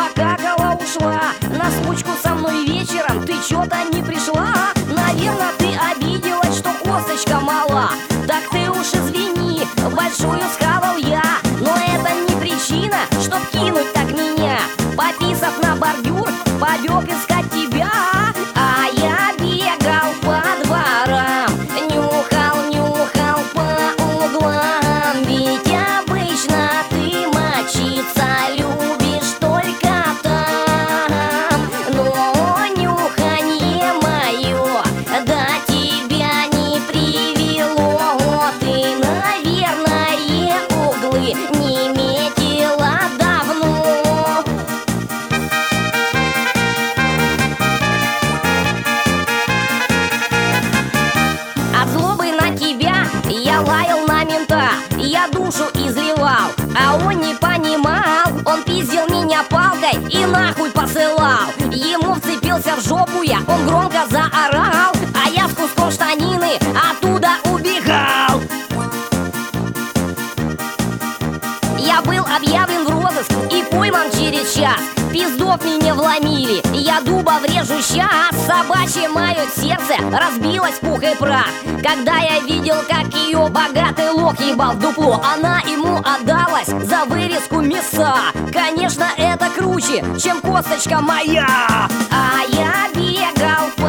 покакала, ушла. На случку со мной вечером ты чё-то не пришла. Наверное, ты обиделась, что косточка мала. Так ты уж извини, большую схавал я. Но это не причина, чтоб кинуть так меня. Пописав на бордюр, побег искать тебя. А я бегал по дворам, нюхал по углам. Ведь обычно ты мочиться любишь только там. Но нюханье мое до тебя не привело. Ты, наверное, углы не метила давно. От злобы на тебя я лаял на мента. Я душу изливал, а он не понимал. Он пиздил меня палкой и нахуй посылал. Ему вцепился в жопу я, он громко заорал. А я с куском штанины оттуда убегал. Я был объявлен в розыск и пойман через час. Пиздов мне вломили, я дуба врежу сейчас. Собачье мое сердце разбилось в пух и прах, когда я видел, как ее богатый лох ебал в дупло. Она ему отдалась за вырезку мяса. Конечно, это круче, чем косточка моя. А я бегал